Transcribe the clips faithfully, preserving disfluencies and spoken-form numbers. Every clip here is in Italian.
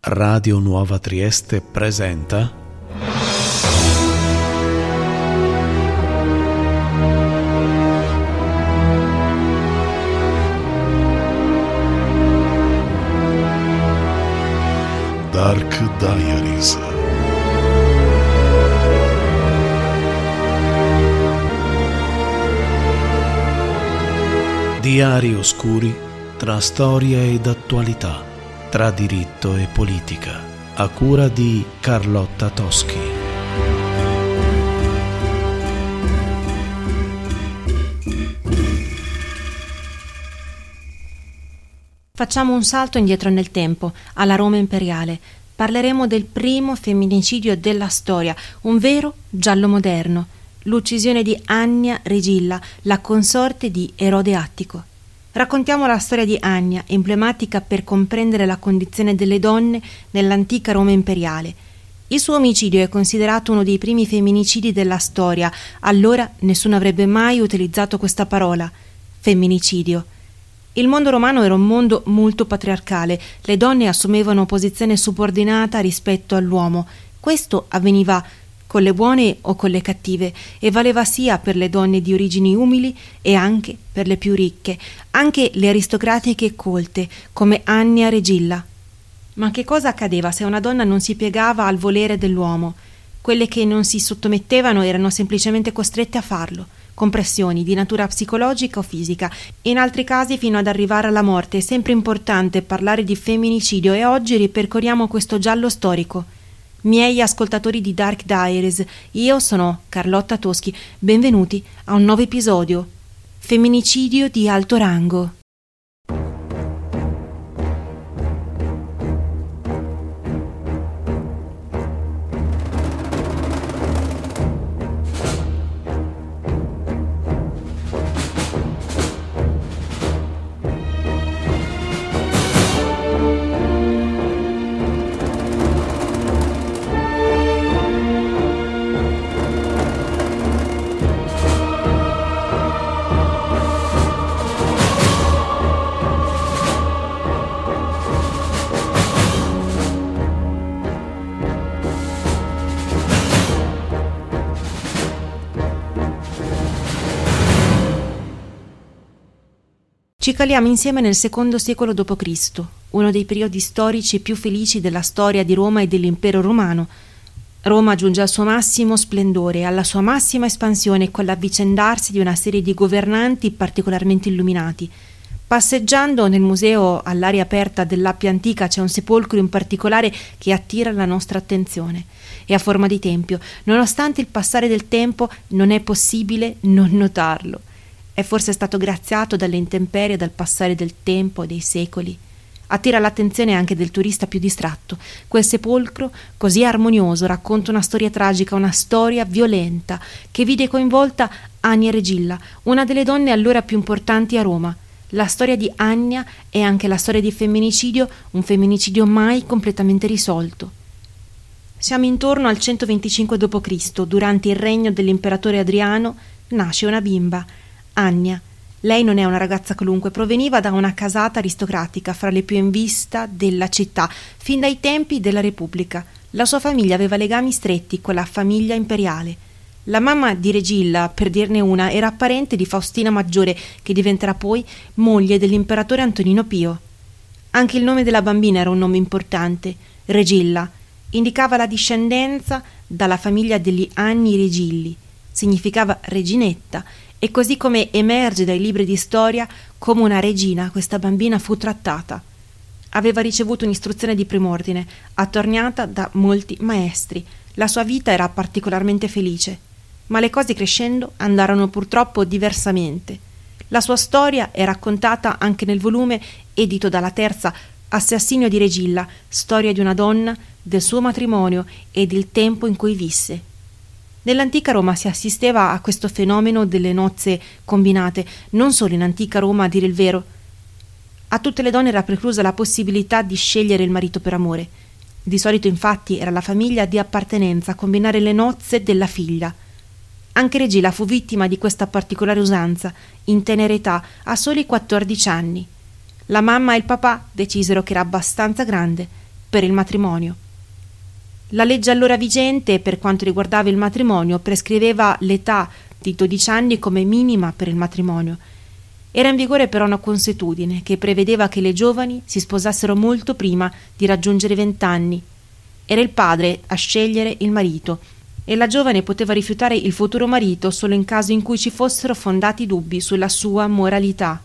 Radio Nuova Trieste presenta Dark Diaries. Diari oscuri tra storia ed attualità, tra diritto e politica, a cura di Carlotta Toschi. Facciamo un salto indietro nel tempo, alla Roma imperiale. Parleremo del primo femminicidio della storia, un vero giallo moderno, l'uccisione di Annia Regilla, la consorte di Erode Attico. Raccontiamo la storia di Annia, emblematica per comprendere la condizione delle donne nell'antica Roma imperiale. Il suo omicidio è considerato uno dei primi femminicidi della storia. Allora nessuno avrebbe mai utilizzato questa parola, femminicidio. Il mondo romano era un mondo molto patriarcale, le donne assumevano posizione subordinata rispetto all'uomo. Questo avveniva con le buone o con le cattive, e valeva sia per le donne di origini umili e anche per le più ricche, anche le aristocratiche e colte, come Annia Regilla. Ma che cosa accadeva se una donna non si piegava al volere dell'uomo? Quelle che non si sottomettevano erano semplicemente costrette a farlo, con pressioni di natura psicologica o fisica, in altri casi fino ad arrivare alla morte. È sempre importante parlare di femminicidio e oggi ripercorriamo questo giallo storico. Miei ascoltatori di Dark Diaries, io sono Carlotta Toschi, benvenuti a un nuovo episodio. Femminicidio di alto rango. Ci caliamo insieme nel secondo secolo dopo Cristo, uno dei periodi storici più felici della storia di Roma e dell'impero romano. Roma giunge al suo massimo splendore, alla sua massima espansione con l'avvicendarsi di una serie di governanti particolarmente illuminati. Passeggiando nel museo all'aria aperta dell'Appia Antica c'è un sepolcro in particolare che attira la nostra attenzione. È a forma di tempio, nonostante il passare del tempo non è possibile non notarlo. È forse stato graziato dalle intemperie, dal passare del tempo e dei secoli. Attira l'attenzione anche del turista più distratto. Quel sepolcro, così armonioso, racconta una storia tragica, una storia violenta, che vide coinvolta Annia Regilla, una delle donne allora più importanti a Roma. La storia di Annia è anche la storia di femminicidio, un femminicidio mai completamente risolto. Siamo intorno al centoventicinque dopo Cristo, durante il regno dell'imperatore Adriano, nasce una bimba, Annia. Lei non è una ragazza qualunque, proveniva da una casata aristocratica fra le più in vista della città, fin dai tempi della Repubblica. La sua famiglia aveva legami stretti con la famiglia imperiale. La mamma di Regilla, per dirne una, era parente di Faustina Maggiore, che diventerà poi moglie dell'imperatore Antonino Pio. Anche il nome della bambina era un nome importante, Regilla. Indicava la discendenza dalla famiglia degli Anni Regilli. Significava reginetta, e così come emerge dai libri di storia, come una regina questa bambina fu trattata. Aveva ricevuto un'istruzione di prim'ordine, attorniata da molti maestri. La sua vita era particolarmente felice, ma le cose crescendo andarono purtroppo diversamente. La sua storia è raccontata anche nel volume edito dalla Terza, Assassinio di Regilla, storia di una donna, del suo matrimonio e del tempo in cui visse. Nell'antica Roma si assisteva a questo fenomeno delle nozze combinate, non solo in antica Roma, a dire il vero. A tutte le donne era preclusa la possibilità di scegliere il marito per amore. Di solito, infatti, era la famiglia di appartenenza a combinare le nozze della figlia. Anche Regilla fu vittima di questa particolare usanza, in tenera età, a soli quattordici anni. La mamma e il papà decisero che era abbastanza grande per il matrimonio. La legge allora vigente per quanto riguardava il matrimonio prescriveva l'età di dodici anni come minima per il matrimonio. Era in vigore però una consuetudine che prevedeva che le giovani si sposassero molto prima di raggiungere vent'anni. Era il padre a scegliere il marito e la giovane poteva rifiutare il futuro marito solo in caso in cui ci fossero fondati dubbi sulla sua moralità.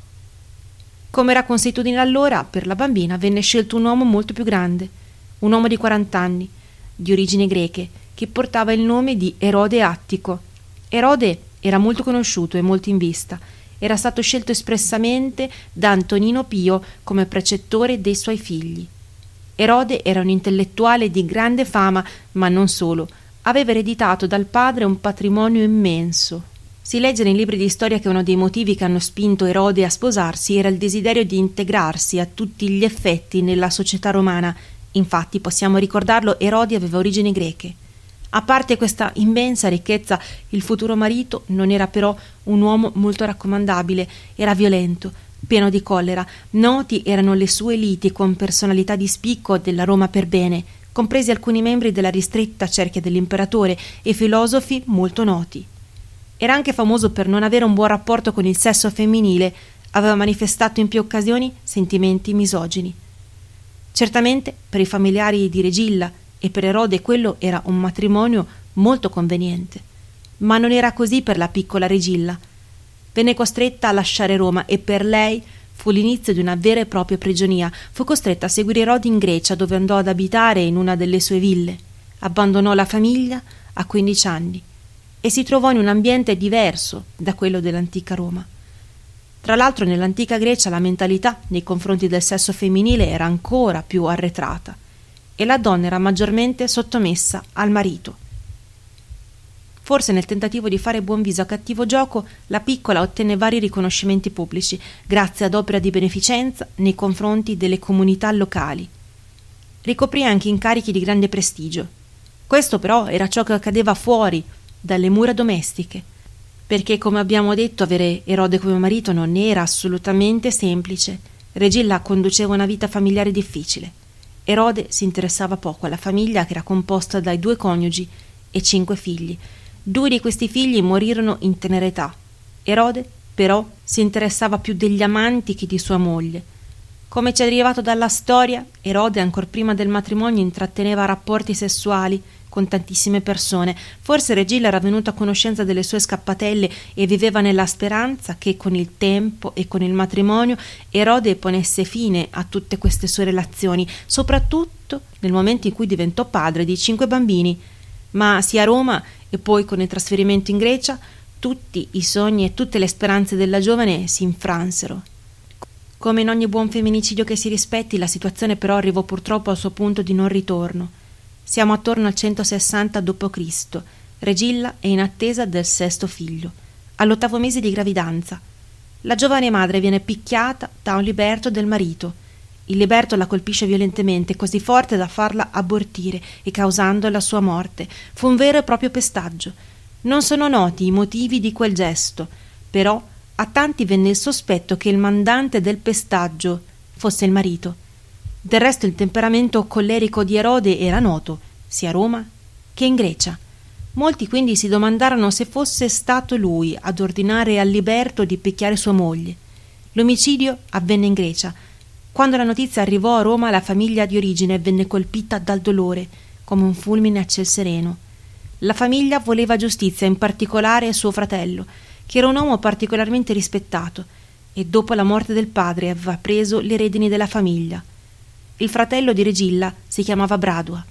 Come era consuetudine allora, per la bambina venne scelto un uomo molto più grande, un uomo di quarant'anni, di origini greche, che portava il nome di Erode Attico. Erode era molto conosciuto e molto in vista. Era stato scelto espressamente da Antonino Pio come precettore dei suoi figli. Erode era un intellettuale di grande fama, ma non solo. Aveva ereditato dal padre un patrimonio immenso. Si legge nei libri di storia che uno dei motivi che hanno spinto Erode a sposarsi era il desiderio di integrarsi a tutti gli effetti nella società romana. Infatti, possiamo ricordarlo, Erode aveva origini greche. A parte questa immensa ricchezza, il futuro marito non era però un uomo molto raccomandabile, era violento, pieno di collera. Noti erano le sue liti con personalità di spicco della Roma per bene, compresi alcuni membri della ristretta cerchia dell'imperatore e filosofi molto noti. Era anche famoso per non avere un buon rapporto con il sesso femminile, aveva manifestato in più occasioni sentimenti misogini. Certamente per i familiari di Regilla e per Erode quello era un matrimonio molto conveniente, ma non era così per la piccola Regilla. Venne costretta a lasciare Roma e per lei fu l'inizio di una vera e propria prigionia. Fu costretta a seguire Erode in Grecia, dove andò ad abitare in una delle sue ville. Abbandonò la famiglia a quindici anni e si trovò in un ambiente diverso da quello dell'antica Roma. Tra l'altro nell'antica Grecia la mentalità nei confronti del sesso femminile era ancora più arretrata e la donna era maggiormente sottomessa al marito. Forse nel tentativo di fare buon viso a cattivo gioco, la piccola ottenne vari riconoscimenti pubblici grazie ad opere di beneficenza nei confronti delle comunità locali. Ricoprì anche incarichi di grande prestigio. Questo però era ciò che accadeva fuori dalle mura domestiche, perché come abbiamo detto avere Erode come marito non era assolutamente semplice. Regilla conduceva una vita familiare difficile. Erode si interessava poco alla famiglia, che era composta dai due coniugi e cinque figli. Due di questi figli morirono in tenera età. Erode, però, si interessava più degli amanti che di sua moglie. Come ci è derivato dalla storia, Erode, ancor prima del matrimonio, intratteneva rapporti sessuali con tantissime persone. Forse Regilla era venuta a conoscenza delle sue scappatelle e viveva nella speranza che con il tempo e con il matrimonio Erode ponesse fine a tutte queste sue relazioni, soprattutto nel momento in cui diventò padre di cinque bambini. Ma sia a Roma e poi con il trasferimento in Grecia tutti i sogni e tutte le speranze della giovane si infransero. Come in ogni buon femminicidio che si rispetti, la situazione però arrivò purtroppo al suo punto di non ritorno. Siamo attorno al centosessanta dopo Cristo Regilla è in attesa del sesto figlio, all'ottavo mese di gravidanza. La giovane madre viene picchiata da un liberto del marito. Il liberto la colpisce violentemente, così forte da farla abortire e causando la sua morte. Fu un vero e proprio pestaggio. Non sono noti i motivi di quel gesto, però a tanti venne il sospetto che il mandante del pestaggio fosse il marito. Del resto il temperamento collerico di Erode era noto, sia a Roma che in Grecia. Molti quindi si domandarono se fosse stato lui ad ordinare al liberto di picchiare sua moglie. L'omicidio avvenne in Grecia. Quando la notizia arrivò a Roma, la famiglia di origine venne colpita dal dolore, come un fulmine a ciel sereno. La famiglia voleva giustizia, in particolare suo fratello, che era un uomo particolarmente rispettato, e dopo la morte del padre aveva preso le redini della famiglia. Il fratello di Regilla si chiamava Bradua.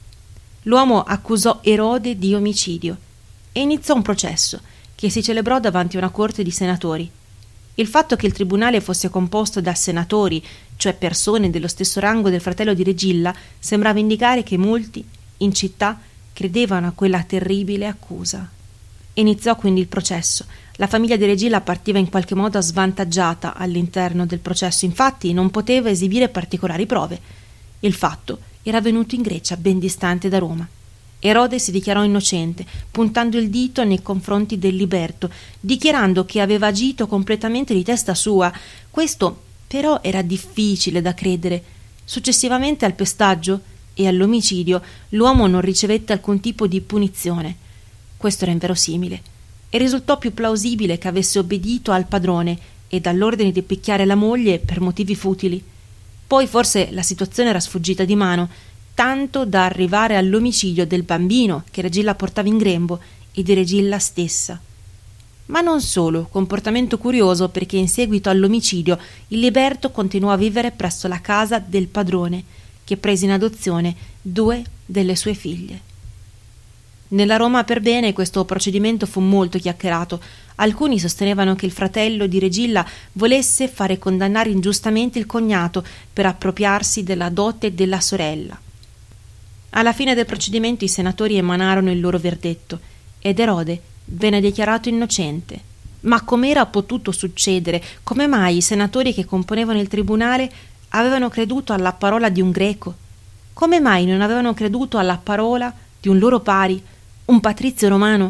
L'uomo accusò Erode di omicidio e iniziò un processo che si celebrò davanti a una corte di senatori. Il fatto che il tribunale fosse composto da senatori, cioè persone dello stesso rango del fratello di Regilla, sembrava indicare che molti in città credevano a quella terribile accusa. Iniziò quindi il processo. La famiglia di Regilla partiva in qualche modo svantaggiata all'interno del processo, infatti non poteva esibire particolari prove. Il fatto era avvenuto in Grecia, ben distante da Roma. Erode si dichiarò innocente, puntando il dito nei confronti del liberto, dichiarando che aveva agito completamente di testa sua. Questo però era difficile da credere. Successivamente al pestaggio e all'omicidio l'uomo non ricevette alcun tipo di punizione. Questo era inverosimile e risultò più plausibile che avesse obbedito al padrone e dall'ordine di picchiare la moglie per motivi futili. Poi forse la situazione era sfuggita di mano, tanto da arrivare all'omicidio del bambino che Regilla portava in grembo e di Regilla stessa. Ma non solo, comportamento curioso perché in seguito all'omicidio il liberto continuò a vivere presso la casa del padrone, che prese in adozione due delle sue figlie. Nella Roma per bene questo procedimento fu molto chiacchierato. Alcuni sostenevano che il fratello di Regilla volesse fare condannare ingiustamente il cognato per appropriarsi della dote della sorella. Alla fine del procedimento i senatori emanarono il loro verdetto ed Erode venne dichiarato innocente. Ma com'era potuto succedere? Come mai i senatori che componevano il tribunale avevano creduto alla parola di un greco? Come mai non avevano creduto alla parola di un loro pari, un patrizio romano?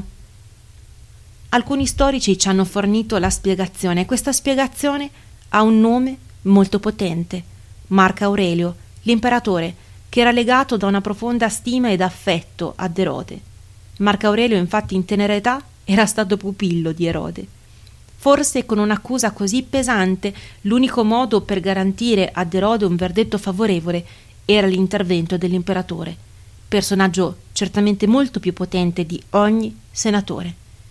Alcuni storici ci hanno fornito la spiegazione e questa spiegazione ha un nome molto potente: Marco Aurelio, l'imperatore, che era legato da una profonda stima ed affetto ad Erode. Marco Aurelio infatti in tenera età era stato pupillo di Erode. Forse con un'accusa così pesante l'unico modo per garantire ad Erode un verdetto favorevole era l'intervento dell'imperatore, personaggio certamente molto più potente di ogni senatore.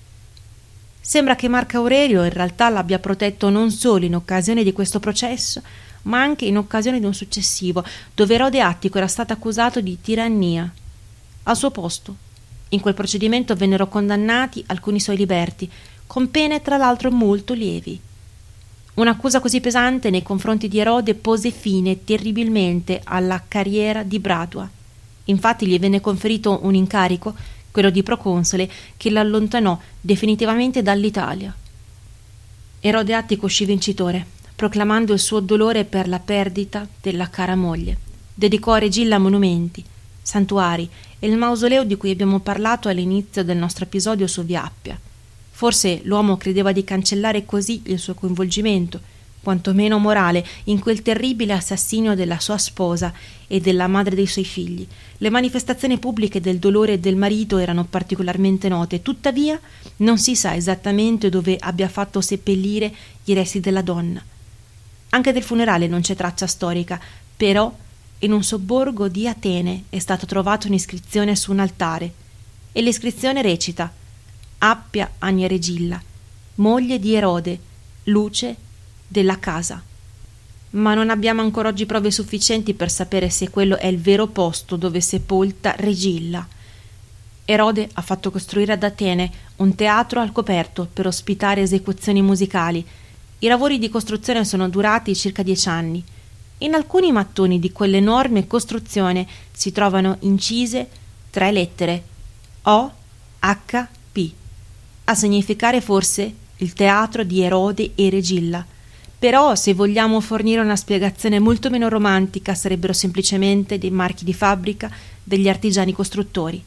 Sembra che Marco Aurelio in realtà l'abbia protetto non solo in occasione di questo processo, ma anche in occasione di un successivo, dove Erode Attico era stato accusato di tirannia. Al suo posto, in quel procedimento vennero condannati alcuni suoi liberti, con pene tra l'altro molto lievi. Un'accusa così pesante nei confronti di Erode pose fine terribilmente alla carriera di Bradua. Infatti gli venne conferito un incarico, quello di proconsole, che l'allontanò definitivamente dall'Italia. Erode Attico uscì vincitore, proclamando il suo dolore per la perdita della cara moglie. Dedicò a Regilla monumenti, santuari e il mausoleo di cui abbiamo parlato all'inizio del nostro episodio su Via Appia. Forse l'uomo credeva di cancellare così il suo coinvolgimento, quantomeno morale, in quel terribile assassinio della sua sposa e della madre dei suoi figli. Le manifestazioni pubbliche del dolore del marito erano particolarmente note, tuttavia non si sa esattamente dove abbia fatto seppellire i resti della donna. Anche del funerale non c'è traccia storica, però in un sobborgo di Atene è stata trovata un'iscrizione su un altare e l'iscrizione recita: Appia Annia Regilla, moglie di Erode, luce della casa. Ma non abbiamo ancora oggi prove sufficienti per sapere se quello è il vero posto dove è sepolta Regilla. Erode ha fatto costruire ad Atene un teatro al coperto per ospitare esecuzioni musicali. I lavori di costruzione sono durati circa dieci anni. In alcuni mattoni di quell'enorme costruzione si trovano incise tre lettere: O H P, a significare forse il teatro di Erode e Regilla. Però, se vogliamo fornire una spiegazione molto meno romantica, sarebbero semplicemente dei marchi di fabbrica degli artigiani costruttori.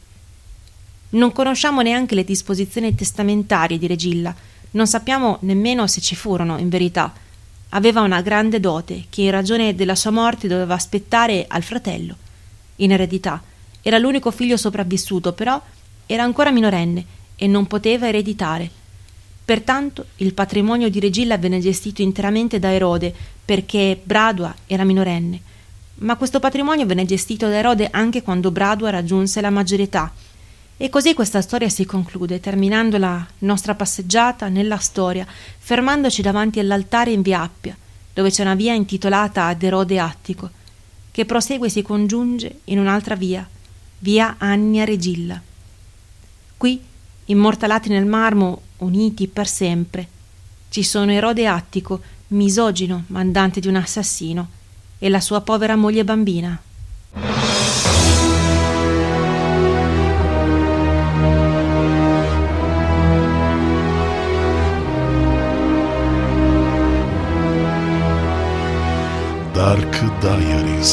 Non conosciamo neanche le disposizioni testamentarie di Regilla, non sappiamo nemmeno se ci furono, in verità. Aveva una grande dote che in ragione della sua morte doveva aspettare al fratello. In eredità. Era l'unico figlio sopravvissuto, però era ancora minorenne e non poteva ereditare. Pertanto il patrimonio di Regilla venne gestito interamente da Erode, perché Bradua era minorenne. Ma questo patrimonio venne gestito da Erode anche quando Bradua raggiunse la maggiore età. E così questa storia si conclude, terminando la nostra passeggiata nella storia, fermandoci davanti all'altare in Via Appia, dove c'è una via intitolata ad Erode Attico, che prosegue e si congiunge in un'altra via, Via Annia Regilla. Qui, immortalati nel marmo, uniti per sempre, ci sono Erode Attico, misogino, mandante di un assassino, e la sua povera moglie bambina. Dark Diaries.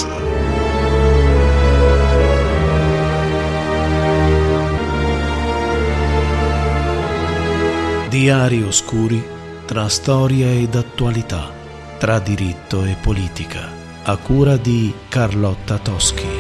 Diari oscuri tra storia ed attualità, tra diritto e politica, a cura di Carlotta Toschi.